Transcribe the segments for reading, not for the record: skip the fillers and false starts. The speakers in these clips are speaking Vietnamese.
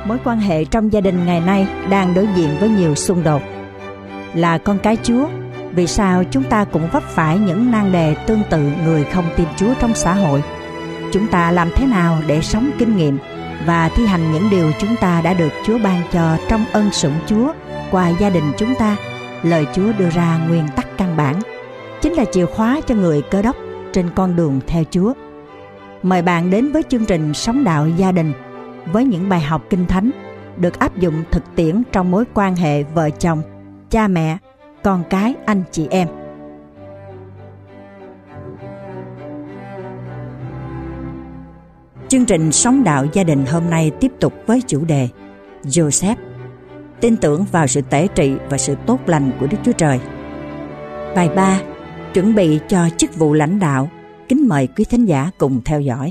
Mối quan hệ trong gia đình ngày nay đang đối diện với nhiều xung đột. Là con cái Chúa, vì sao chúng ta cũng vấp phải những nan đề tương tự người không tin Chúa trong xã hội? Chúng ta làm thế nào để sống kinh nghiệm và thi hành những điều chúng ta đã được Chúa ban cho trong ân sủng Chúa qua gia đình chúng ta? Lời Chúa đưa ra nguyên tắc căn bản, chính là chìa khóa cho người Cơ Đốc trên con đường theo Chúa. Mời bạn đến với chương trình Sống Đạo Gia Đình với những bài học Kinh Thánh được áp dụng thực tiễn trong mối quan hệ vợ chồng, cha mẹ, con cái, anh chị em. Chương trình Sống Đạo Gia Đình hôm nay tiếp tục với chủ đề Joseph, tin tưởng vào sự tể trị và sự tốt lành của Đức Chúa Trời. Bài 3, chuẩn bị cho chức vụ lãnh đạo. Kính mời quý thính giả cùng theo dõi.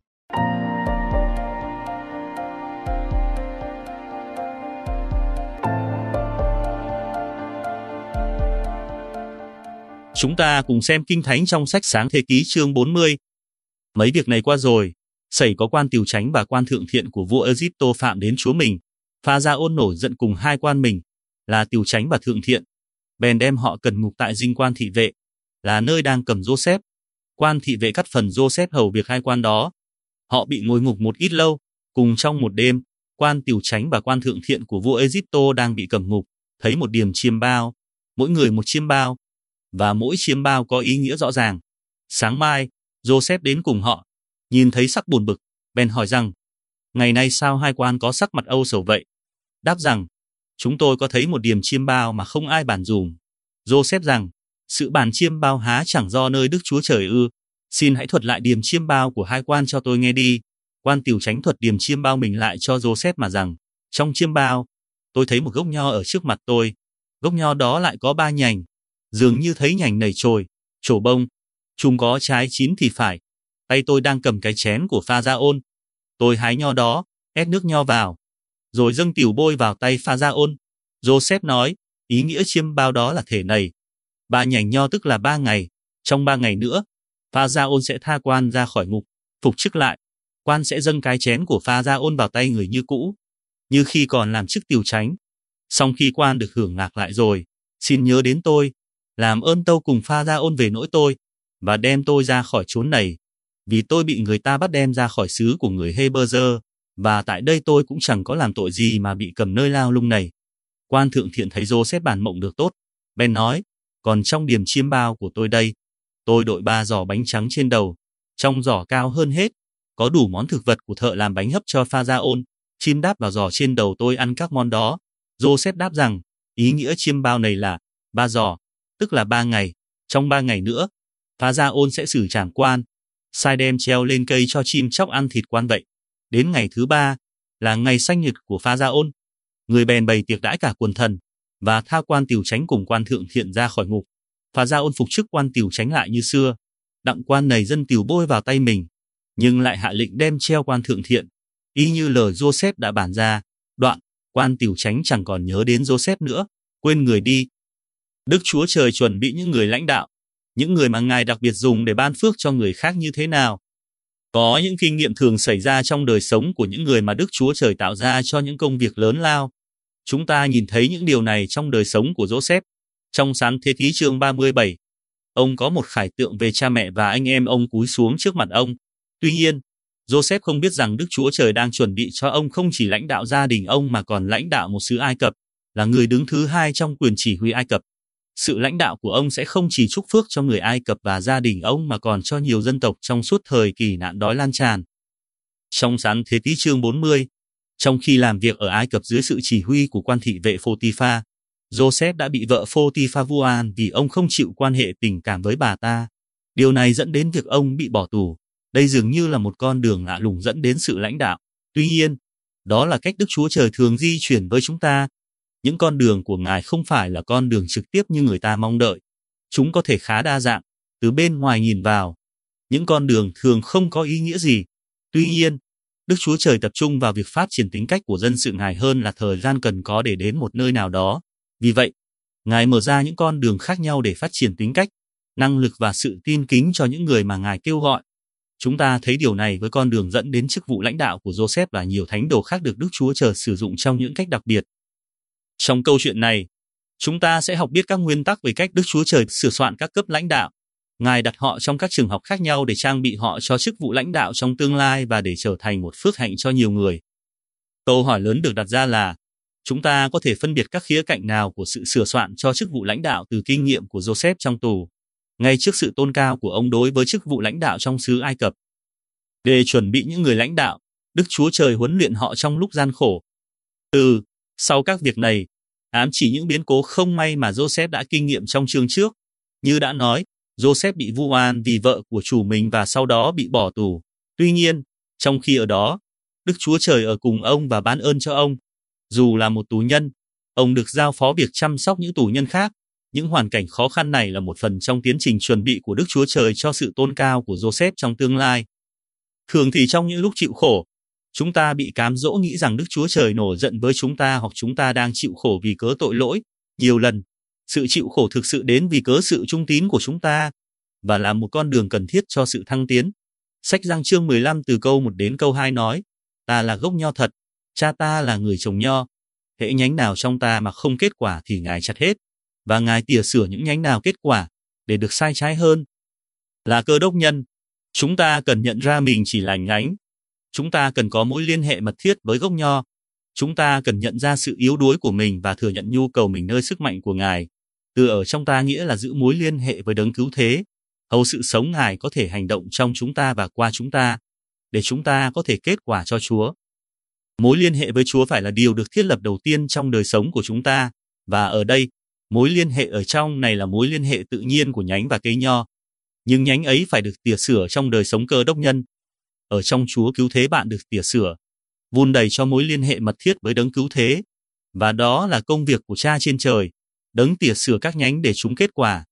Chúng ta cùng xem Kinh Thánh trong sách Sáng Thế Ký chương 40. Mấy việc này qua rồi, xảy có quan tiểu chánh và quan thượng thiện của vua Ê-díp-tô phạm đến chúa mình. Pha-ra-ôn nổi giận cùng hai quan mình, là tiểu chánh và thượng thiện, bèn đem họ cần ngục tại dinh quan thị vệ, là nơi đang cầm Joseph. Quan thị vệ cắt phần Joseph hầu việc hai quan đó. Họ bị ngồi ngục một ít lâu, cùng trong một đêm, quan tiểu chánh và quan thượng thiện của vua Ê-díp-tô đang bị cầm ngục, thấy một điềm chiêm bao, mỗi người một chiêm bao, và mỗi chiêm bao có ý nghĩa rõ ràng. Sáng mai, Joseph đến cùng họ, nhìn thấy sắc buồn bực, bèn hỏi rằng, ngày nay sao hai quan có sắc mặt âu sầu vậy? Đáp rằng, chúng tôi có thấy một điềm chiêm bao mà không ai bàn dùm. Joseph rằng, sự bàn chiêm bao há chẳng do nơi Đức Chúa Trời ư? Xin hãy thuật lại điềm chiêm bao của hai quan cho tôi nghe đi. Quan tiểu chánh thuật điềm chiêm bao mình lại cho Joseph mà rằng, trong chiêm bao, tôi thấy một gốc nho ở trước mặt tôi. Gốc nho đó lại có 3 nhành, dường như thấy nhành nảy chồi, trổ bông, chúng có trái chín thì phải. Tay tôi đang cầm cái chén của Pha-ra-ôn. Tôi hái nho đó, ép nước nho vào, rồi dâng tiểu bôi vào tay Pha-ra-ôn. Joseph nói, ý nghĩa chiêm bao đó là thể này. 3 nhành nho tức là 3 ngày, trong 3 ngày nữa, Pha-ra-ôn sẽ tha quan ra khỏi ngục, phục chức lại. Quan sẽ dâng cái chén của Pha-ra-ôn vào tay người như cũ, như khi còn làm chức tiểu chánh. Xong khi quan được hưởng lạc lại rồi, xin nhớ đến tôi, làm ơn tâu cùng Pha-ra-ôn về nỗi tôi, và đem tôi ra khỏi chốn này, vì tôi bị người ta bắt đem ra khỏi xứ của người Hê-bơ-dơ, và tại đây tôi cũng chẳng có làm tội gì mà bị cầm nơi lao lung này. Quan thượng thiện thấy Joseph bàn mộng được tốt, bèn nói, còn trong điềm chiêm bao của tôi đây, tôi đội 3 giỏ bánh trắng trên đầu, trong giỏ cao hơn hết, có đủ món thực vật của thợ làm bánh hấp cho Pha-ra-ôn. Chim đáp vào giỏ trên đầu tôi ăn các món đó. Joseph đáp rằng, ý nghĩa chiêm bao này là 3 giỏ, tức là 3 ngày, trong 3 ngày nữa, Pha-ra-ôn sẽ xử trảm quan, sai đem treo lên cây cho chim chóc ăn thịt quan vậy. Đến ngày thứ 3, là ngày sanh nhật của Pha-ra-ôn, người bèn bày tiệc đãi cả quần thần, và tha quan tiểu chánh cùng quan thượng thiện ra khỏi ngục. Pha-ra-ôn phục chức quan tiểu chánh lại như xưa, đặng quan này dân tiểu bôi vào tay mình, nhưng lại hạ lệnh đem treo quan thượng thiện, y như lời Joseph đã bản ra. Đoạn, quan tiểu chánh chẳng còn nhớ đến Joseph nữa, quên người đi. Đức Chúa Trời chuẩn bị những người lãnh đạo, những người mà Ngài đặc biệt dùng để ban phước cho người khác như thế nào. Có những kinh nghiệm thường xảy ra trong đời sống của những người mà Đức Chúa Trời tạo ra cho những công việc lớn lao. Chúng ta nhìn thấy những điều này trong đời sống của Joseph. Trong Sáng Thế Ký chương 37, ông có một khải tượng về cha mẹ và anh em ông cúi xuống trước mặt ông. Tuy nhiên, Joseph không biết rằng Đức Chúa Trời đang chuẩn bị cho ông không chỉ lãnh đạo gia đình ông mà còn lãnh đạo một xứ Ai Cập, là người đứng thứ 2 trong quyền chỉ huy Ai Cập. Sự lãnh đạo của ông sẽ không chỉ chúc phước cho người Ai Cập và gia đình ông mà còn cho nhiều dân tộc trong suốt thời kỳ nạn đói lan tràn. Trong Sáng Thế Ký chương 40, trong khi làm việc ở Ai Cập dưới sự chỉ huy của quan thị vệ Phô-ti-pha, Joseph đã bị vợ Phô-ti-pha vu oan vì ông không chịu quan hệ tình cảm với bà ta. Điều này dẫn đến việc ông bị bỏ tù. Đây dường như là một con đường lạ lùng dẫn đến sự lãnh đạo. Tuy nhiên, đó là cách Đức Chúa Trời thường di chuyển với chúng ta. Những con đường của Ngài không phải là con đường trực tiếp như người ta mong đợi. Chúng có thể khá đa dạng, từ bên ngoài nhìn vào. Những con đường thường không có ý nghĩa gì. Tuy nhiên, Đức Chúa Trời tập trung vào việc phát triển tính cách của dân sự Ngài hơn là thời gian cần có để đến một nơi nào đó. Vì vậy, Ngài mở ra những con đường khác nhau để phát triển tính cách, năng lực và sự tin kính cho những người mà Ngài kêu gọi. Chúng ta thấy điều này với con đường dẫn đến chức vụ lãnh đạo của Joseph và nhiều thánh đồ khác được Đức Chúa Trời sử dụng trong những cách đặc biệt. Trong câu chuyện này, chúng ta sẽ học biết các nguyên tắc về cách Đức Chúa Trời sửa soạn các cấp lãnh đạo. Ngài đặt họ trong các trường học khác nhau để trang bị họ cho chức vụ lãnh đạo trong tương lai và để trở thành một phước hạnh cho nhiều người. Câu hỏi lớn được đặt ra là, chúng ta có thể phân biệt các khía cạnh nào của sự sửa soạn cho chức vụ lãnh đạo từ kinh nghiệm của Joseph trong tù, ngay trước sự tôn cao của ông đối với chức vụ lãnh đạo trong xứ Ai Cập. Để chuẩn bị những người lãnh đạo, Đức Chúa Trời huấn luyện họ trong lúc gian khổ. Sau các việc này, ám chỉ những biến cố không may mà Joseph đã kinh nghiệm trong chương trước. Như đã nói, Joseph bị vu oan vì vợ của chủ mình và sau đó bị bỏ tù. Tuy nhiên, trong khi ở đó, Đức Chúa Trời ở cùng ông và ban ơn cho ông. Dù là một tù nhân, ông được giao phó việc chăm sóc những tù nhân khác. Những hoàn cảnh khó khăn này là một phần trong tiến trình chuẩn bị của Đức Chúa Trời cho sự tôn cao của Joseph trong tương lai. Thường thì trong những lúc chịu khổ, chúng ta bị cám dỗ nghĩ rằng Đức Chúa Trời nổi giận với chúng ta hoặc chúng ta đang chịu khổ vì cớ tội lỗi. Nhiều lần, sự chịu khổ thực sự đến vì cớ sự trung tín của chúng ta và là một con đường cần thiết cho sự thăng tiến. Sách Giăng chương 15 từ câu 1 đến câu 2 nói, ta là gốc nho thật, cha ta là người trồng nho. Hễ nhánh nào trong ta mà không kết quả thì Ngài chặt hết, và Ngài tỉa sửa những nhánh nào kết quả, để được sai trái hơn. Là cơ đốc nhân, chúng ta cần nhận ra mình chỉ là nhánh. Chúng ta cần có mối liên hệ mật thiết với gốc nho. Chúng ta cần nhận ra sự yếu đuối của mình và thừa nhận nhu cầu mình nơi sức mạnh của Ngài. Từ ở trong ta nghĩa là giữ mối liên hệ với đấng cứu thế, hầu sự sống Ngài có thể hành động trong chúng ta và qua chúng ta, để chúng ta có thể kết quả cho Chúa. Mối liên hệ với Chúa phải là điều được thiết lập đầu tiên trong đời sống của chúng ta, và ở đây, mối liên hệ ở trong này là mối liên hệ tự nhiên của nhánh và cây nho. Nhưng nhánh ấy phải được tỉa sửa trong đời sống cơ đốc nhân. Ở trong Chúa cứu thế bạn được tỉa sửa, vun đầy cho mối liên hệ mật thiết với đấng cứu thế, và đó là công việc của Cha trên trời, đấng tỉa sửa các nhánh để chúng kết quả.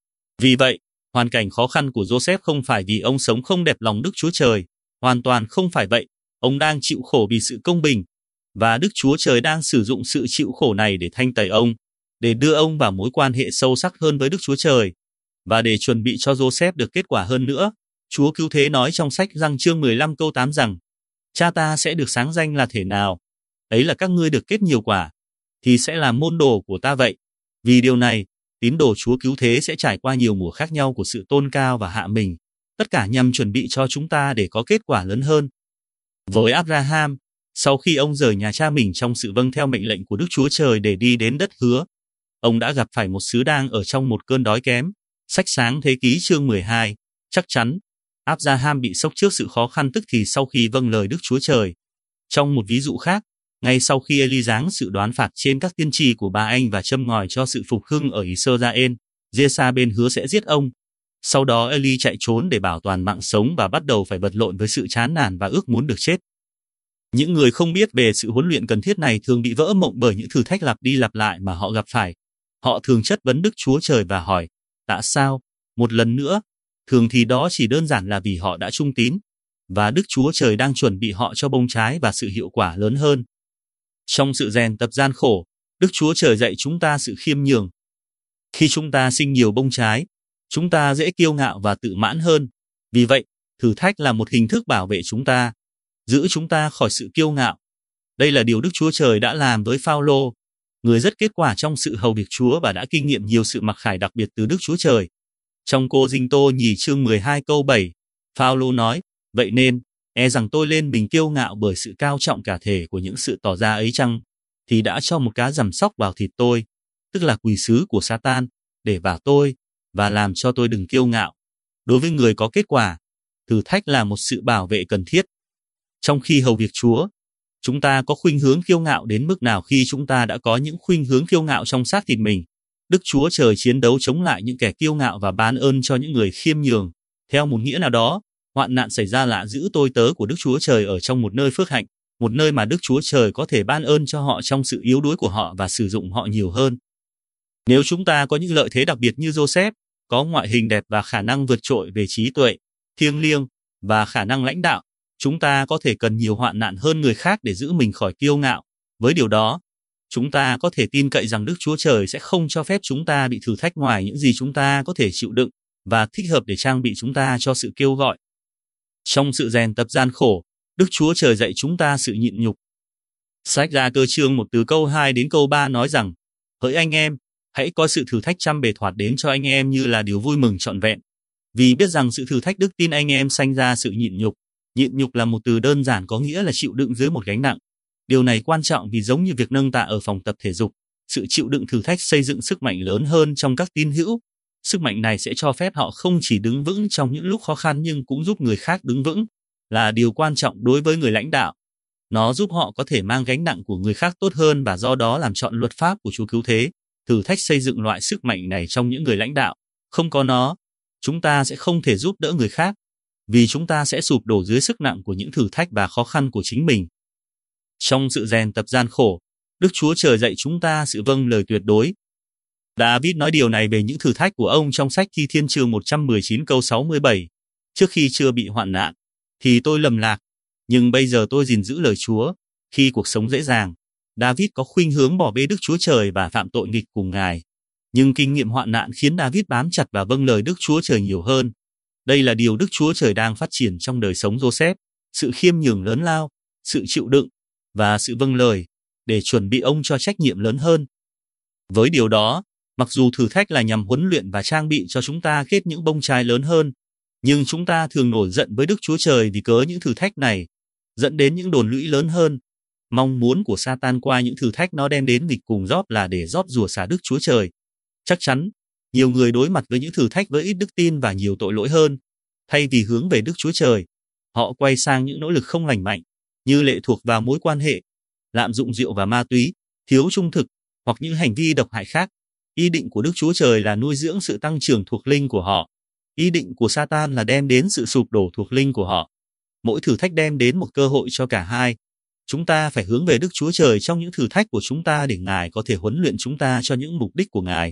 Vì vậy, hoàn cảnh khó khăn của Joseph không phải vì ông sống không đẹp lòng Đức Chúa Trời, hoàn toàn không phải vậy. Ông đang chịu khổ vì sự công bình, và Đức Chúa Trời đang sử dụng sự chịu khổ này để thanh tẩy ông, để đưa ông vào mối quan hệ sâu sắc hơn với Đức Chúa Trời, và để chuẩn bị cho Joseph được kết quả hơn nữa. Chúa cứu thế nói trong sách Giăng chương 15 câu 8 rằng, cha ta sẽ được sáng danh là thể nào, ấy là các ngươi được kết nhiều quả, thì sẽ là môn đồ của ta vậy. Vì điều này, tín đồ Chúa cứu thế sẽ trải qua nhiều mùa khác nhau của sự tôn cao và hạ mình, tất cả nhằm chuẩn bị cho chúng ta để có kết quả lớn hơn. Với Abraham, sau khi ông rời nhà cha mình trong sự vâng theo mệnh lệnh của Đức Chúa Trời để đi đến đất hứa, ông đã gặp phải một xứ đang ở trong một cơn đói kém. Sách Sáng Thế Ký chương 12, chắc chắn, Abraham bị sốc trước sự khó khăn tức thì sau khi vâng lời Đức Chúa Trời. Trong một ví dụ khác, ngay sau khi Eli giáng sự đoán phạt trên các tiên tri của ba anh và châm ngòi cho sự phục hưng ở Israel, Giê-sa-bên hứa sẽ giết ông. Sau đó Eli chạy trốn để bảo toàn mạng sống và bắt đầu phải vật lộn với sự chán nản và ước muốn được chết. Những người không biết về sự huấn luyện cần thiết này thường bị vỡ mộng bởi những thử thách lặp đi lặp lại mà họ gặp phải. Họ thường chất vấn Đức Chúa Trời và hỏi, tại sao? Một lần nữa, thường thì đó chỉ đơn giản là vì họ đã trung tín, và Đức Chúa Trời đang chuẩn bị họ cho bông trái và sự hiệu quả lớn hơn. Trong sự rèn tập gian khổ, Đức Chúa Trời dạy chúng ta sự khiêm nhường. Khi chúng ta sinh nhiều bông trái, chúng ta dễ kiêu ngạo và tự mãn hơn. Vì vậy, thử thách là một hình thức bảo vệ chúng ta, giữ chúng ta khỏi sự kiêu ngạo. Đây là điều Đức Chúa Trời đã làm với Phao-lô, người rất kết quả trong sự hầu việc Chúa và đã kinh nghiệm nhiều sự mặc khải đặc biệt từ Đức Chúa Trời. Trong Cô-rinh-tô nhì chương 12 câu 7, Phao-lô nói, vậy nên, rằng tôi lên mình kiêu ngạo bởi sự cao trọng cả thể của những sự tỏ ra ấy chăng, thì đã cho một cá giằm sóc vào thịt tôi, tức là quỷ sứ của Sa-tan, để vào tôi, và làm cho tôi đừng kiêu ngạo. Đối với người có kết quả, thử thách là một sự bảo vệ cần thiết. Trong khi hầu việc Chúa, chúng ta có khuynh hướng kiêu ngạo đến mức nào khi chúng ta đã có những khuynh hướng kiêu ngạo trong xác thịt mình. Đức Chúa Trời chiến đấu chống lại những kẻ kiêu ngạo và ban ơn cho những người khiêm nhường. Theo một nghĩa nào đó, hoạn nạn xảy ra là giữ tôi tớ của Đức Chúa Trời ở trong một nơi phước hạnh, một nơi mà Đức Chúa Trời có thể ban ơn cho họ trong sự yếu đuối của họ và sử dụng họ nhiều hơn. Nếu chúng ta có những lợi thế đặc biệt như Joseph, có ngoại hình đẹp và khả năng vượt trội về trí tuệ, thiêng liêng và khả năng lãnh đạo, chúng ta có thể cần nhiều hoạn nạn hơn người khác để giữ mình khỏi kiêu ngạo. Với điều đó, chúng ta có thể tin cậy rằng Đức Chúa Trời sẽ không cho phép chúng ta bị thử thách ngoài những gì chúng ta có thể chịu đựng và thích hợp để trang bị chúng ta cho sự kêu gọi. Trong sự rèn tập gian khổ, Đức Chúa Trời dạy chúng ta sự nhịn nhục. Sách Gia Cơ chương 1 từ câu 2 đến câu 3 nói rằng: Hỡi anh em, hãy coi sự thử thách trăm bề thoạt đến cho anh em như là điều vui mừng trọn vẹn. Vì biết rằng sự thử thách đức tin anh em sanh ra sự nhịn nhục. Nhịn nhục là một từ đơn giản có nghĩa là chịu đựng dưới một gánh nặng. Điều này quan trọng vì giống như việc nâng tạ ở phòng tập thể dục, sự chịu đựng thử thách xây dựng sức mạnh lớn hơn trong các tín hữu. Sức mạnh này sẽ cho phép họ không chỉ đứng vững trong những lúc khó khăn nhưng cũng giúp người khác đứng vững, là điều quan trọng đối với người lãnh đạo. Nó giúp họ có thể mang gánh nặng của người khác tốt hơn và do đó làm trọn luật pháp của Chúa cứu thế. Thử thách xây dựng loại sức mạnh này trong những người lãnh đạo. Không có nó, chúng ta sẽ không thể giúp đỡ người khác, vì chúng ta sẽ sụp đổ dưới sức nặng của những thử thách và khó khăn của chính mình. Trong sự rèn tập gian khổ, Đức Chúa Trời dạy chúng ta sự vâng lời tuyệt đối. David nói điều này về những thử thách của ông trong sách Thi Thiên chương 119 câu 67. Trước khi chưa bị hoạn nạn, thì tôi lầm lạc, nhưng bây giờ tôi gìn giữ lời Chúa. Khi cuộc sống dễ dàng, David có khuynh hướng bỏ bê Đức Chúa Trời và phạm tội nghịch cùng Ngài. Nhưng kinh nghiệm hoạn nạn khiến David bám chặt và vâng lời Đức Chúa Trời nhiều hơn. Đây là điều Đức Chúa Trời đang phát triển trong đời sống Joseph, sự khiêm nhường lớn lao, sự chịu đựng và sự vâng lời, để chuẩn bị ông cho trách nhiệm lớn hơn. Với điều đó, mặc dù thử thách là nhằm huấn luyện và trang bị cho chúng ta kết những bông trái lớn hơn, nhưng chúng ta thường nổi giận với Đức Chúa Trời vì cớ những thử thách này, dẫn đến những đồn lũy lớn hơn. Mong muốn của Satan qua những thử thách nó đem đến nghịch cùng Gióp là để Gióp rủa xả Đức Chúa Trời. Chắc chắn, nhiều người đối mặt với những thử thách với ít đức tin và nhiều tội lỗi hơn. Thay vì hướng về Đức Chúa Trời, họ quay sang những nỗ lực không lành mạnh, như lệ thuộc vào mối quan hệ, lạm dụng rượu và ma túy, thiếu trung thực, hoặc những hành vi độc hại khác. Ý định của Đức Chúa Trời là nuôi dưỡng sự tăng trưởng thuộc linh của họ. Ý định của Satan là đem đến sự sụp đổ thuộc linh của họ. Mỗi thử thách đem đến một cơ hội cho cả hai. Chúng ta phải hướng về Đức Chúa Trời trong những thử thách của chúng ta để Ngài có thể huấn luyện chúng ta cho những mục đích của Ngài.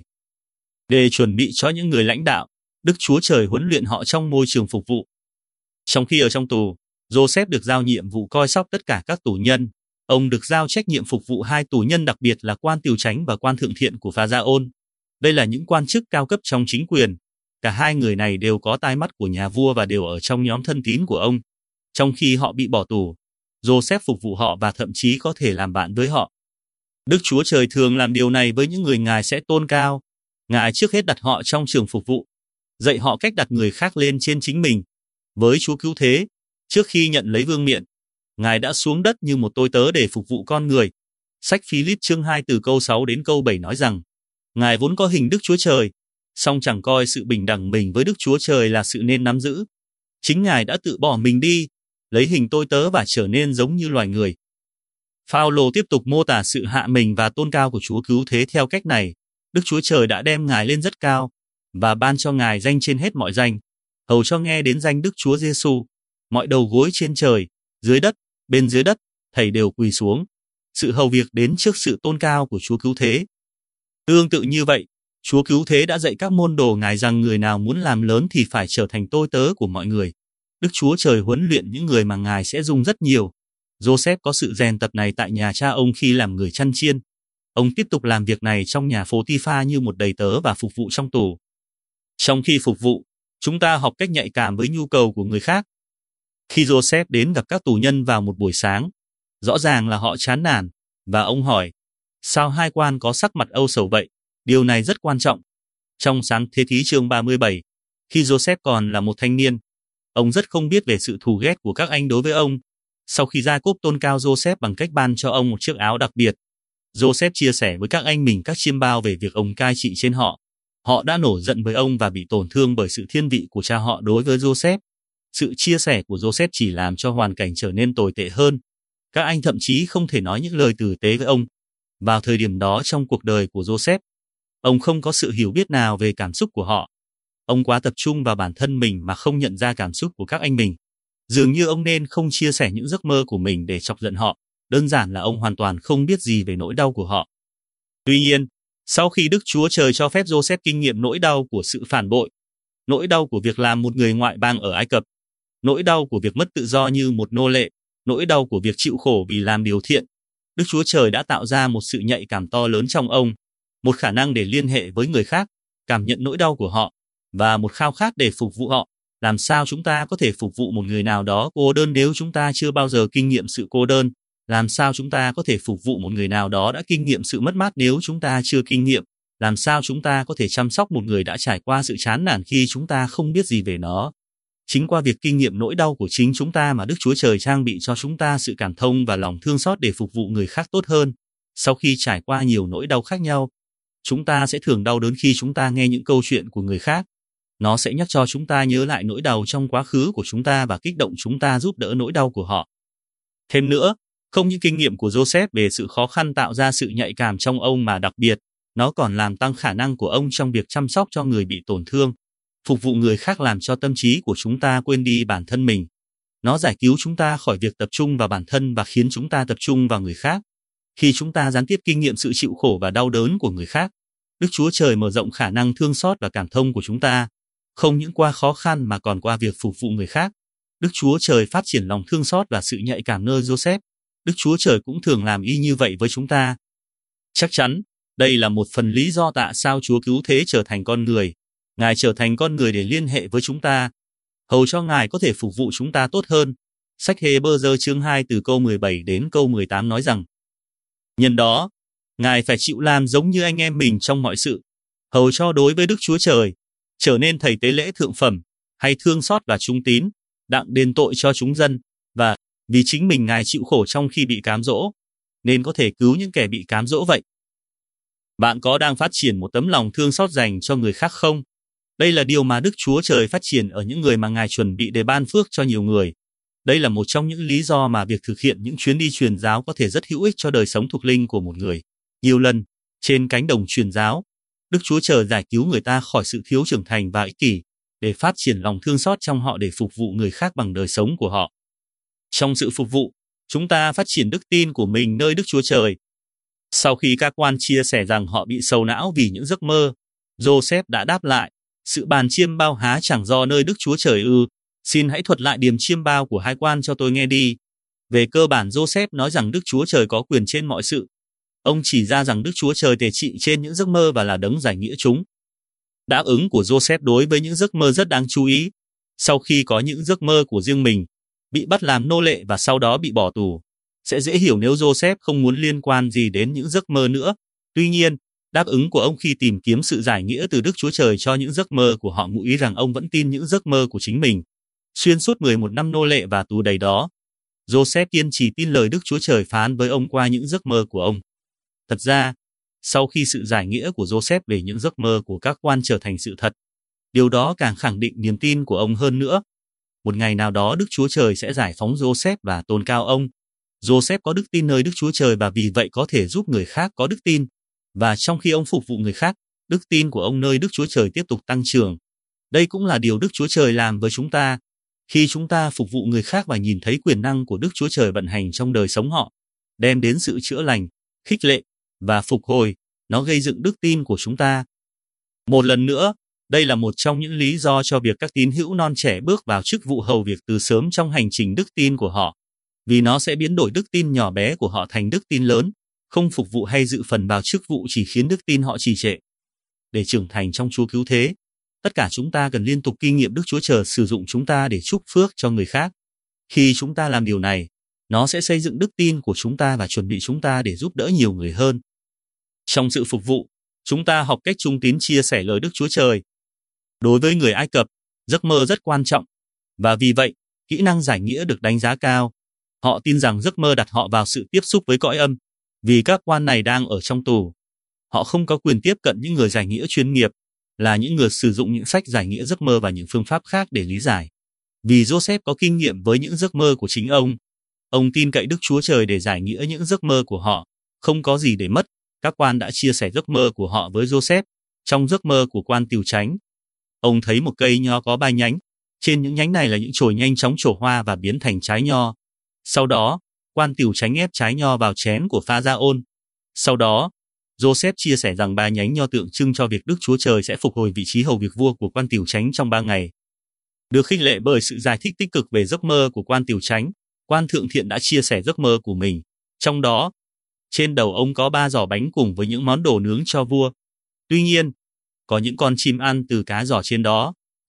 Để chuẩn bị cho những người lãnh đạo, Đức Chúa Trời huấn luyện họ trong môi trường phục vụ. Trong khi ở trong tù, Joseph được giao nhiệm vụ coi sóc tất cả các tù nhân. Ông được giao trách nhiệm phục vụ hai tù nhân đặc biệt là quan tiều chánh và quan thượng thiện của Pharaon. Đây là những quan chức cao cấp trong chính quyền. Cả hai người này đều có tai mắt của nhà vua và đều ở trong nhóm thân tín của ông. Trong khi họ bị bỏ tù, Joseph phục vụ họ và thậm chí có thể làm bạn với họ. Đức Chúa Trời thường làm điều này với những người Ngài sẽ tôn cao. Ngài trước hết đặt họ trong trường phục vụ, dạy họ cách đặt người khác lên trên chính mình. Với Chúa cứu thế, trước khi nhận lấy vương miện, Ngài đã xuống đất như một tôi tớ để phục vụ con người. Sách Philip chương 2 từ câu 6 đến câu 7 nói rằng, Ngài vốn có hình Đức Chúa Trời, song chẳng coi sự bình đẳng mình với Đức Chúa Trời là sự nên nắm giữ. Chính Ngài đã tự bỏ mình đi, lấy hình tôi tớ và trở nên giống như loài người. Phao-lô tiếp tục mô tả sự hạ mình và tôn cao của Chúa cứu thế theo cách này. Đức Chúa Trời đã đem Ngài lên rất cao và ban cho Ngài danh trên hết mọi danh, hầu cho nghe đến danh Đức Chúa Giêsu, mọi đầu gối trên trời, dưới đất, bên dưới đất, thảy đều quỳ xuống. Sự hầu việc đến trước sự tôn cao của Chúa cứu thế. Tương tự như vậy, Chúa cứu thế đã dạy các môn đồ Ngài rằng người nào muốn làm lớn thì phải trở thành tôi tớ của mọi người. Đức Chúa Trời huấn luyện những người mà Ngài sẽ dùng rất nhiều. Joseph có sự rèn tập này tại nhà cha ông khi làm người chăn chiên. Ông tiếp tục làm việc này trong nhà Phô-ti-pha như một đầy tớ và phục vụ trong tù. Trong khi phục vụ, chúng ta học cách nhạy cảm với nhu cầu của người khác. Khi Joseph đến gặp các tù nhân vào một buổi sáng, rõ ràng là họ chán nản, và ông hỏi, sao hai quan có sắc mặt âu sầu vậy? Điều này rất quan trọng. Trong sáng thế ký chương 37, khi Joseph còn là một thanh niên, ông rất không biết về sự thù ghét của các anh đối với ông. Sau khi Gia-cốp tôn cao Joseph bằng cách ban cho ông một chiếc áo đặc biệt, Joseph chia sẻ với các anh mình các chiêm bao về việc ông cai trị trên họ. Họ đã nổi giận với ông và bị tổn thương bởi sự thiên vị của cha họ đối với Joseph. Sự chia sẻ của Joseph chỉ làm cho hoàn cảnh trở nên tồi tệ hơn. Các anh thậm chí không thể nói những lời tử tế với ông. Vào thời điểm đó trong cuộc đời của Joseph, ông không có sự hiểu biết nào về cảm xúc của họ. Ông quá tập trung vào bản thân mình mà không nhận ra cảm xúc của các anh mình. Dường như ông nên không chia sẻ những giấc mơ của mình để chọc giận họ. Đơn giản là ông hoàn toàn không biết gì về nỗi đau của họ. Tuy nhiên, sau khi Đức Chúa Trời cho phép Joseph kinh nghiệm nỗi đau của sự phản bội, nỗi đau của việc làm một người ngoại bang ở Ai Cập, nỗi đau của việc mất tự do như một nô lệ, nỗi đau của việc chịu khổ vì làm điều thiện, Đức Chúa Trời đã tạo ra một sự nhạy cảm to lớn trong ông, một khả năng để liên hệ với người khác, cảm nhận nỗi đau của họ, và một khao khát để phục vụ họ, Làm sao chúng ta có thể phục vụ một người nào đó cô đơn nếu chúng ta chưa bao giờ kinh nghiệm sự cô đơn? Làm sao chúng ta có thể phục vụ một người nào đó đã kinh nghiệm sự mất mát nếu chúng ta chưa kinh nghiệm? Làm sao chúng ta có thể chăm sóc một người đã trải qua sự chán nản khi chúng ta không biết gì về nó? Chính qua việc kinh nghiệm nỗi đau của chính chúng ta mà Đức Chúa Trời trang bị cho chúng ta sự cảm thông và lòng thương xót để phục vụ người khác tốt hơn. Sau khi trải qua nhiều nỗi đau khác nhau, chúng ta sẽ thường đau đớn khi chúng ta nghe những câu chuyện của người khác. Nó sẽ nhắc cho chúng ta nhớ lại nỗi đau trong quá khứ của chúng ta và kích động chúng ta giúp đỡ nỗi đau của họ. Thêm nữa, không những kinh nghiệm của Joseph về sự khó khăn tạo ra sự nhạy cảm trong ông mà đặc biệt, nó còn làm tăng khả năng của ông trong việc chăm sóc cho người bị tổn thương. Phục vụ người khác làm cho tâm trí của chúng ta quên đi bản thân mình. Nó giải cứu chúng ta khỏi việc tập trung vào bản thân và khiến chúng ta tập trung vào người khác. Khi chúng ta gián tiếp kinh nghiệm sự chịu khổ và đau đớn của người khác, Đức Chúa Trời mở rộng khả năng thương xót và cảm thông của chúng ta, không những qua khó khăn mà còn qua việc phục vụ người khác. Đức Chúa Trời phát triển lòng thương xót và sự nhạy cảm nơi Joseph. Đức Chúa Trời cũng thường làm y như vậy với chúng ta. Chắc chắn, đây là một phần lý do tại sao Chúa cứu thế trở thành con người. Ngài trở thành con người để liên hệ với chúng ta, hầu cho Ngài có thể phục vụ chúng ta tốt hơn. Sách Hê-bơ-dơ chương 2 từ câu 17 đến câu 18 nói rằng, nhân đó, Ngài phải chịu làm giống như anh em mình trong mọi sự, hầu cho đối với Đức Chúa Trời, trở nên thầy tế lễ thượng phẩm, hay thương xót và trung tín, đặng đền tội cho chúng dân, và vì chính mình Ngài chịu khổ trong khi bị cám dỗ, nên có thể cứu những kẻ bị cám dỗ vậy. Bạn có đang phát triển một tấm lòng thương xót dành cho người khác không? Đây là điều mà Đức Chúa Trời phát triển ở những người mà Ngài chuẩn bị để ban phước cho nhiều người. Đây là một trong những lý do mà việc thực hiện những chuyến đi truyền giáo có thể rất hữu ích cho đời sống thuộc linh của một người. Nhiều lần, trên cánh đồng truyền giáo, Đức Chúa Trời giải cứu người ta khỏi sự thiếu trưởng thành và ích kỷ, để phát triển lòng thương xót trong họ để phục vụ người khác bằng đời sống của họ. Trong sự phục vụ, chúng ta phát triển đức tin của mình nơi Đức Chúa Trời. Sau khi các quan chia sẻ rằng họ bị sầu não vì những giấc mơ, Joseph đã đáp lại, sự bàn chiêm bao há chẳng do nơi Đức Chúa Trời ư? Xin hãy thuật lại điềm chiêm bao của hai quan cho tôi nghe đi. Về cơ bản Joseph nói rằng Đức Chúa Trời có quyền trên mọi sự. Ông chỉ ra rằng Đức Chúa Trời tể trị trên những giấc mơ và là đấng giải nghĩa chúng. Đáp ứng của Joseph đối với những giấc mơ rất đáng chú ý. Sau khi có những giấc mơ của riêng mình, bị bắt làm nô lệ và sau đó bị bỏ tù, sẽ dễ hiểu nếu Joseph không muốn liên quan gì đến những giấc mơ nữa. Tuy nhiên, đáp ứng của ông khi tìm kiếm sự giải nghĩa từ Đức Chúa Trời cho những giấc mơ của họ ngụ ý rằng ông vẫn tin những giấc mơ của chính mình. Xuyên suốt 11 năm nô lệ và tù đầy đó, Joseph kiên trì tin lời Đức Chúa Trời phán với ông qua những giấc mơ của ông. Thật ra, sau khi sự giải nghĩa của Joseph về những giấc mơ của các quan trở thành sự thật, điều đó càng khẳng định niềm tin của ông hơn nữa. Một ngày nào đó Đức Chúa Trời sẽ giải phóng Joseph và tôn cao ông. Joseph có đức tin nơi Đức Chúa Trời và vì vậy có thể giúp người khác có đức tin. Và trong khi ông phục vụ người khác, đức tin của ông nơi Đức Chúa Trời tiếp tục tăng trưởng. Đây cũng là điều Đức Chúa Trời làm với chúng ta. Khi chúng ta phục vụ người khác và nhìn thấy quyền năng của Đức Chúa Trời vận hành trong đời sống họ, đem đến sự chữa lành, khích lệ và phục hồi, nó gây dựng đức tin của chúng ta. Một lần nữa, đây là một trong những lý do cho việc các tín hữu non trẻ bước vào chức vụ hầu việc từ sớm trong hành trình đức tin của họ, vì nó sẽ biến đổi đức tin nhỏ bé của họ thành đức tin lớn. Không phục vụ hay dự phần vào chức vụ chỉ khiến đức tin họ trì trệ. Để trưởng thành trong Chúa cứu thế, tất cả chúng ta cần liên tục kinh nghiệm Đức Chúa Trời sử dụng chúng ta để chúc phước cho người khác. Khi chúng ta làm điều này, nó sẽ xây dựng đức tin của chúng ta và chuẩn bị chúng ta để giúp đỡ nhiều người hơn. Trong sự phục vụ, chúng ta học cách trung tín chia sẻ lời Đức Chúa Trời. Đối với người Ai Cập, giấc mơ rất quan trọng, và vì vậy, kỹ năng giải nghĩa được đánh giá cao. Họ tin rằng giấc mơ đặt họ vào sự tiếp xúc với cõi âm. Vì các quan này đang ở trong tù, họ không có quyền tiếp cận những người giải nghĩa chuyên nghiệp, là những người sử dụng những sách giải nghĩa giấc mơ và những phương pháp khác để lý giải. Vì Joseph có kinh nghiệm với những giấc mơ của chính ông tin cậy Đức Chúa Trời để giải nghĩa những giấc mơ của họ, không có gì để mất. Các quan đã chia sẻ giấc mơ của họ với Joseph. Trong giấc mơ của quan tỳ chánh, ông thấy một cây nho có 3 nhánh, trên những nhánh này là những chồi nhanh chóng trổ hoa và biến thành trái nho. Sau đó, quan tỳ chánh ép trái nho vào chén của Pharaon. Sau đó, Joseph chia sẻ rằng 3 nhánh nho tượng trưng cho việc Đức Chúa Trời sẽ phục hồi vị trí hầu việc vua của quan tỳ chánh trong 3 ngày. Được khích lệ bởi sự giải thích tích cực về giấc mơ của quan tỳ chánh, quan thượng thiện đã chia sẻ giấc mơ của mình. Trong đó, trên đầu ông có 3 giỏ bánh cùng với những món đồ nướng cho vua. Tuy nhiên, có những con chim ăn từ cá giỏ trên đó.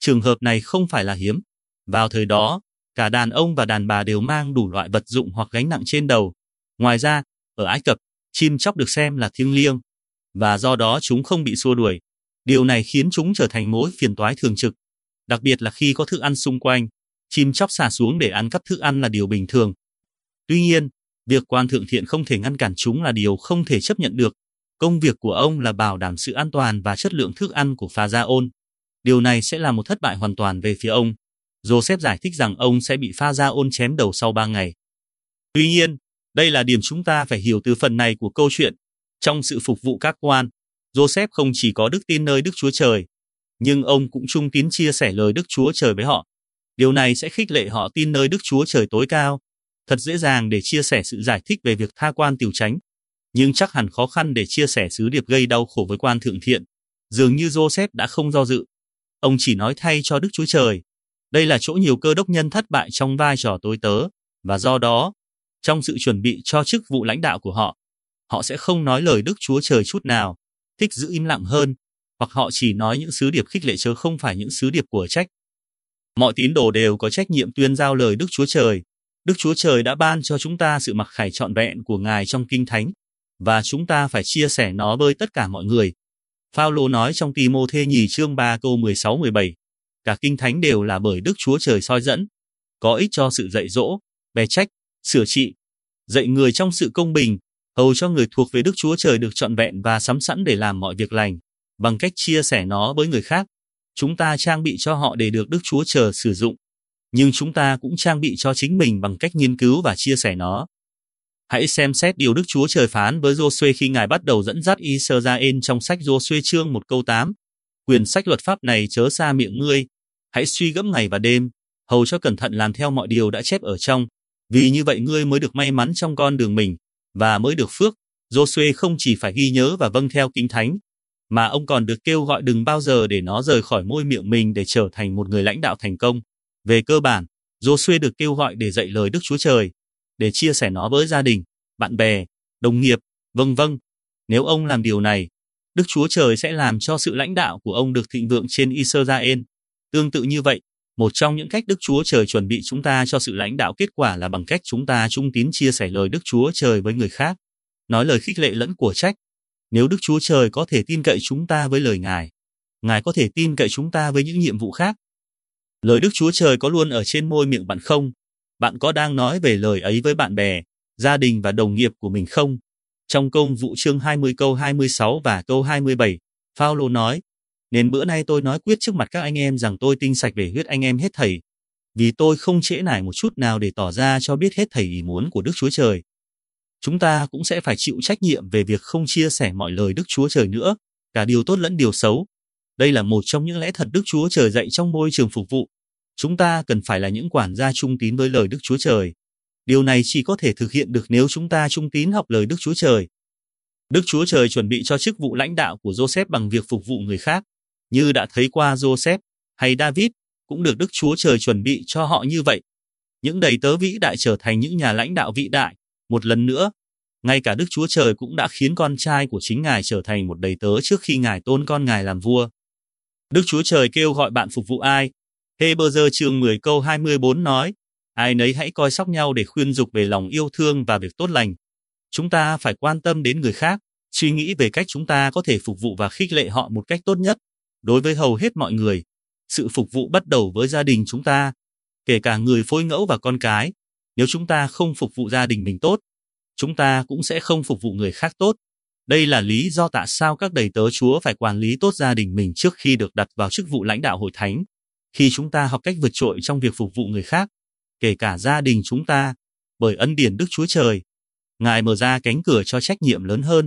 Trường hợp này không phải là hiếm. Vào thời đó, cả đàn ông và đàn bà đều mang đủ loại vật dụng hoặc gánh nặng trên đầu. Ngoài ra, ở Ai Cập, chim chóc được xem là thiêng liêng, và do đó chúng không bị xua đuổi. Điều này khiến chúng trở thành mối phiền toái thường trực. Đặc biệt là khi có thức ăn xung quanh, chim chóc xà xuống để ăn cắp thức ăn là điều bình thường. Tuy nhiên, việc quan thượng thiện không thể ngăn cản chúng là điều không thể chấp nhận được. Công việc của ông là bảo đảm sự an toàn và chất lượng thức ăn của Pharaon. Điều này sẽ là một thất bại hoàn toàn về phía ông. Joseph giải thích rằng ông sẽ bị Pharaon chém đầu sau 3 ngày. Tuy nhiên, đây là điểm chúng ta phải hiểu từ phần này của câu chuyện. Trong sự phục vụ các quan, Joseph không chỉ có đức tin nơi Đức Chúa Trời, nhưng ông cũng trung tín chia sẻ lời Đức Chúa Trời với họ. Điều này sẽ khích lệ họ tin nơi Đức Chúa Trời tối cao. Thật dễ dàng để chia sẻ sự giải thích về việc tha quan tiểu chánh, nhưng chắc hẳn khó khăn để chia sẻ sứ điệp gây đau khổ với quan thượng thiện. Dường như Joseph đã không do dự. Ông chỉ nói thay cho Đức Chúa Trời. Đây là chỗ nhiều cơ đốc nhân thất bại trong vai trò tối tớ, và do đó, trong sự chuẩn bị cho chức vụ lãnh đạo của họ, họ sẽ không nói lời Đức Chúa Trời chút nào, thích giữ im lặng hơn, hoặc họ chỉ nói những sứ điệp khích lệ chứ không phải những sứ điệp của trách. Mọi tín đồ đều có trách nhiệm tuyên giao lời Đức Chúa Trời. Đức Chúa Trời đã ban cho chúng ta sự mặc khải trọn vẹn của Ngài trong Kinh Thánh, và chúng ta phải chia sẻ nó với tất cả mọi người. Phao-lô nói trong Ti-mô-thê nhì chương 3 câu 16-17, cả Kinh Thánh đều là bởi Đức Chúa Trời soi dẫn, có ích cho sự dạy dỗ, bè trách, sửa trị, dạy người trong sự công bình, hầu cho người thuộc về Đức Chúa Trời được trọn vẹn và sắm sẵn để làm mọi việc lành. Bằng cách chia sẻ nó với người khác, chúng ta trang bị cho họ để được Đức Chúa Trời sử dụng, nhưng chúng ta cũng trang bị cho chính mình bằng cách nghiên cứu và chia sẻ nó. Hãy xem xét điều Đức Chúa Trời phán với Giô-suê khi Ngài bắt đầu dẫn dắt Israel trong sách Giô-suê chương 1 câu 8. Quyển sách luật pháp này chớ xa miệng ngươi, hãy suy gẫm ngày và đêm, hầu cho cẩn thận làm theo mọi điều đã chép ở trong, vì như vậy ngươi mới được may mắn trong con đường mình, và mới được phước. Giô-suê không chỉ phải ghi nhớ và vâng theo Kinh Thánh, mà ông còn được kêu gọi đừng bao giờ để nó rời khỏi môi miệng mình để trở thành một người lãnh đạo thành công. Về cơ bản, Giô-suê được kêu gọi để dạy lời Đức Chúa Trời, để chia sẻ nó với gia đình, bạn bè, đồng nghiệp, vân vân. Nếu ông làm điều này, Đức Chúa Trời sẽ làm cho sự lãnh đạo của ông được thịnh vượng trên Israel. Tương tự như vậy, một trong những cách Đức Chúa Trời chuẩn bị chúng ta cho sự lãnh đạo kết quả là bằng cách chúng ta trung tín chia sẻ lời Đức Chúa Trời với người khác, nói lời khích lệ lẫn của trách. Nếu Đức Chúa Trời có thể tin cậy chúng ta với lời Ngài, Ngài có thể tin cậy chúng ta với những nhiệm vụ khác. Lời Đức Chúa Trời có luôn ở trên môi miệng bạn không? Bạn có đang nói về lời ấy với bạn bè, gia đình và đồng nghiệp của mình không? Trong Công vụ chương 20 câu 26 và câu 27, Phao-lô nói, nên bữa nay tôi nói quyết trước mặt các anh em rằng tôi tinh sạch về huyết anh em hết thảy, vì tôi không trễ nải một chút nào để tỏ ra cho biết hết thảy ý muốn của Đức Chúa Trời. Chúng ta cũng sẽ phải chịu trách nhiệm về việc không chia sẻ mọi lời Đức Chúa Trời nữa, cả điều tốt lẫn điều xấu. Đây là một trong những lẽ thật Đức Chúa Trời dạy trong môi trường phục vụ. Chúng ta cần phải là những quản gia trung tín với lời Đức Chúa Trời. Điều này chỉ có thể thực hiện được nếu chúng ta trung tín học lời Đức Chúa Trời. Đức Chúa Trời chuẩn bị cho chức vụ lãnh đạo của Joseph bằng việc phục vụ người khác. Như đã thấy qua Joseph hay David, cũng được Đức Chúa Trời chuẩn bị cho họ như vậy. Những đầy tớ vĩ đại trở thành những nhà lãnh đạo vĩ đại. Một lần nữa, ngay cả Đức Chúa Trời cũng đã khiến con trai của chính Ngài trở thành một đầy tớ trước khi Ngài tôn con Ngài làm vua. Đức Chúa Trời kêu gọi bạn phục vụ ai? Hê-bơ-dơ chương 10 câu 24 nói, ai nấy hãy coi sóc nhau để khuyên dục về lòng yêu thương và việc tốt lành. Chúng ta phải quan tâm đến người khác, suy nghĩ về cách chúng ta có thể phục vụ và khích lệ họ một cách tốt nhất. Đối với hầu hết mọi người, sự phục vụ bắt đầu với gia đình chúng ta, kể cả người phối ngẫu và con cái. Nếu chúng ta không phục vụ gia đình mình tốt, chúng ta cũng sẽ không phục vụ người khác tốt. Đây là lý do tại sao các đầy tớ Chúa phải quản lý tốt gia đình mình trước khi được đặt vào chức vụ lãnh đạo hội thánh. Khi chúng ta học cách vượt trội trong việc phục vụ người khác, kể cả gia đình chúng ta, bởi ân điển Đức Chúa Trời, Ngài mở ra cánh cửa cho trách nhiệm lớn hơn.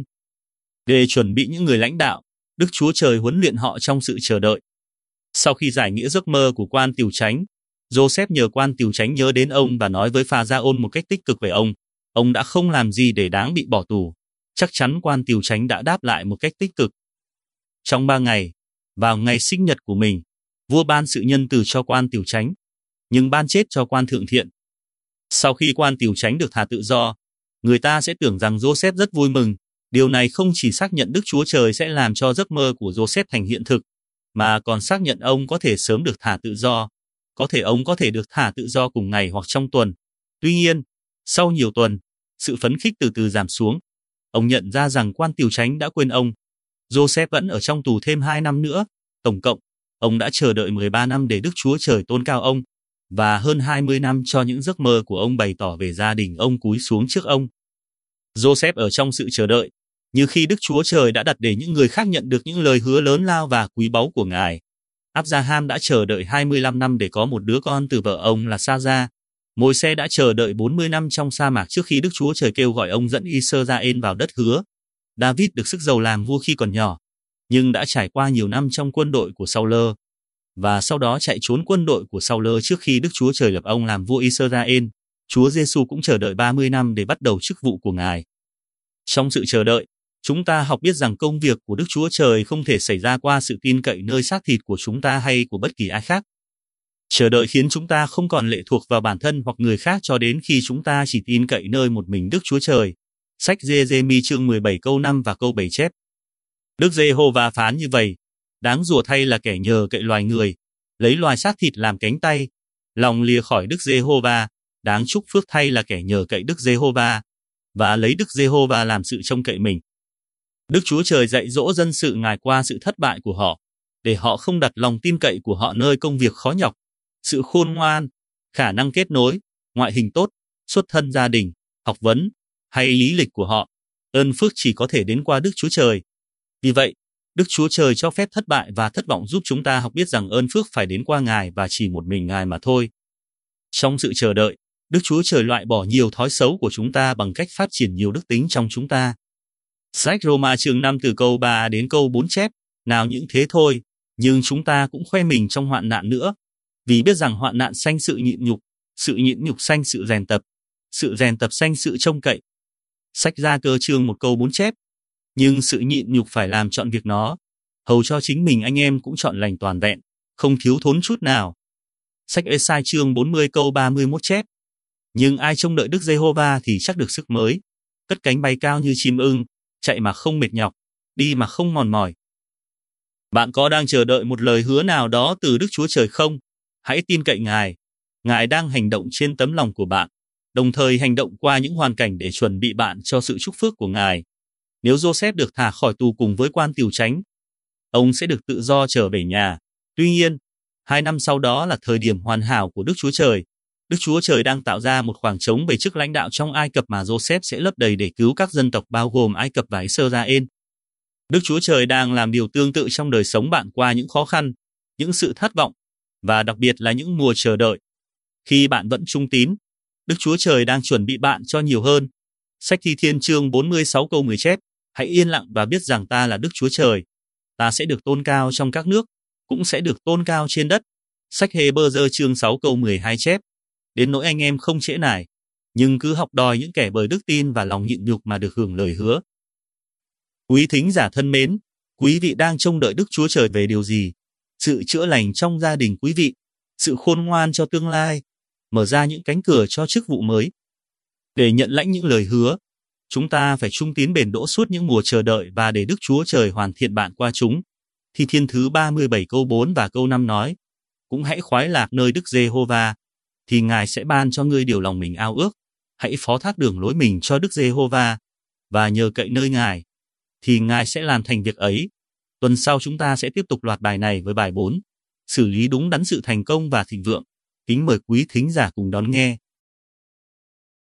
Để chuẩn bị những người lãnh đạo, Đức Chúa Trời huấn luyện họ trong sự chờ đợi. Sau khi giải nghĩa giấc mơ của quan tiểu chánh, Joseph nhờ quan tiểu chánh nhớ đến ông và nói với Pharaon một cách tích cực về ông. Ông đã không làm gì để đáng bị bỏ tù. Chắc chắn quan tiểu chánh đã đáp lại một cách tích cực. Trong 3 ngày, vào ngày sinh nhật của mình, vua ban sự nhân từ cho quan tiểu chánh, nhưng ban chết cho quan thượng thiện. Sau khi quan tiểu chánh được thả tự do, người ta sẽ tưởng rằng Joseph rất vui mừng. Điều này không chỉ xác nhận Đức Chúa Trời sẽ làm cho giấc mơ của Joseph thành hiện thực, mà còn xác nhận ông có thể sớm được thả tự do. Có thể ông có thể được thả tự do cùng ngày hoặc trong tuần. Tuy nhiên, sau nhiều tuần, sự phấn khích từ từ giảm xuống. Ông nhận ra rằng quan tiểu chánh đã quên ông. Joseph vẫn ở trong tù thêm 2 năm nữa. Tổng cộng, ông đã chờ đợi 13 năm để Đức Chúa Trời tôn cao ông, và hơn 20 năm cho những giấc mơ của ông bày tỏ về gia đình ông cúi xuống trước ông. Joseph ở trong sự chờ đợi, như khi Đức Chúa Trời đã đặt để những người khác nhận được những lời hứa lớn lao và quý báu của Ngài. Abraham đã chờ đợi 25 năm để có một đứa con từ vợ ông là Sa-ra. Môi-se đã chờ đợi 40 năm trong sa mạc trước khi Đức Chúa Trời kêu gọi ông dẫn Israel vào đất hứa. David được sức giàu làm vua khi còn nhỏ, nhưng đã trải qua nhiều năm trong quân đội của Saul, và sau đó chạy trốn quân đội của Saul trước khi Đức Chúa Trời lập ông làm vua Israel. Chúa Giêsu cũng chờ đợi 30 năm để bắt đầu chức vụ của Ngài. Trong sự chờ đợi, chúng ta học biết rằng công việc của Đức Chúa Trời không thể xảy ra qua sự tin cậy nơi xác thịt của chúng ta hay của bất kỳ ai khác. Chờ đợi khiến chúng ta không còn lệ thuộc vào bản thân hoặc người khác cho đến khi chúng ta chỉ tin cậy nơi một mình Đức Chúa Trời. Sách Giê-rê-mi chương 17 câu 5 và câu 7 chép: Đức Giê-hô-va phán như vậy: Đáng rủa thay là kẻ nhờ cậy loài người, lấy loài xác thịt làm cánh tay, lòng lìa khỏi Đức Giê-hô-va. Đáng chúc phước thay là kẻ nhờ cậy Đức Giê-hô-va, và lấy Đức Giê-hô-va làm sự trông cậy mình. Đức Chúa Trời dạy dỗ dân sự Ngài qua sự thất bại của họ, để họ không đặt lòng tin cậy của họ nơi công việc khó nhọc, sự khôn ngoan, khả năng kết nối, ngoại hình tốt, xuất thân gia đình, học vấn, hay lý lịch của họ. Ơn phước chỉ có thể đến qua Đức Chúa Trời. Vì vậy, Đức Chúa Trời cho phép thất bại và thất vọng giúp chúng ta học biết rằng ơn phước phải đến qua Ngài và chỉ một mình Ngài mà thôi. Trong sự chờ đợi, Đức Chúa Trời loại bỏ nhiều thói xấu của chúng ta bằng cách phát triển nhiều đức tính trong chúng ta. Sách Roma chương 5 từ câu 3 đến câu 4 chép: Nào những thế thôi, nhưng chúng ta cũng khoe mình trong hoạn nạn nữa, vì biết rằng hoạn nạn sanh sự nhịn nhục sanh sự rèn tập sanh sự trông cậy. Sách Gia Cơ chương 1 câu 4 chép: Nhưng sự nhịn nhục phải làm trọn việc nó, hầu cho chính mình anh em cũng trọn lành toàn vẹn, không thiếu thốn chút nào. Sách Ê-sai chương 40 câu 31 chép: Nhưng ai trông đợi Đức Giê-hô-va thì chắc được sức mới, cất cánh bay cao như chim ưng, chạy mà không mệt nhọc, đi mà không mòn mỏi. Bạn có đang chờ đợi một lời hứa nào đó từ Đức Chúa Trời không? Hãy tin cậy Ngài. Ngài đang hành động trên tấm lòng của bạn, đồng thời hành động qua những hoàn cảnh để chuẩn bị bạn cho sự chúc phước của Ngài. Nếu Joseph được thả khỏi tù cùng với quan tiểu chánh, ông sẽ được tự do trở về nhà. Tuy nhiên, 2 năm sau đó là thời điểm hoàn hảo của Đức Chúa Trời. Đức Chúa Trời đang tạo ra một khoảng trống về chức lãnh đạo trong Ai Cập mà Joseph sẽ lấp đầy để cứu các dân tộc bao gồm Ai Cập và Israel. Đức Chúa Trời đang làm điều tương tự trong đời sống bạn qua những khó khăn, những sự thất vọng, và đặc biệt là những mùa chờ đợi. Khi bạn vẫn trung tín, Đức Chúa Trời đang chuẩn bị bạn cho nhiều hơn. Sách Thi Thiên chương 46 câu 10 chép: Hãy yên lặng và biết rằng ta là Đức Chúa Trời. Ta sẽ được tôn cao trong các nước, cũng sẽ được tôn cao trên đất. Sách Hê-bơ-dơ chương 6 câu 12 chép: Đến nỗi anh em không trễ nải, nhưng cứ học đòi những kẻ bởi đức tin và lòng nhịn nhục mà được hưởng lời hứa. Quý thính giả thân mến, quý vị đang trông đợi Đức Chúa Trời về điều gì? Sự chữa lành trong gia đình quý vị, sự khôn ngoan cho tương lai, mở ra những cánh cửa cho chức vụ mới. Để nhận lãnh những lời hứa, chúng ta phải trung tín bền đỗ suốt những mùa chờ đợi và để Đức Chúa Trời hoàn thiện bạn qua chúng. Thi Thiên thứ 37 câu 4 và câu 5 nói: Cũng hãy khoái lạc nơi Đức Giê-hô-va, thì Ngài sẽ ban cho ngươi điều lòng mình ao ước. Hãy phó thác đường lối mình cho Đức Giê-hô-va, và nhờ cậy nơi Ngài, thì Ngài sẽ làm thành việc ấy. Tuần sau chúng ta sẽ tiếp tục loạt bài này với bài 4, xử lý đúng đắn sự thành công và thịnh vượng. Kính mời quý thính giả cùng đón nghe.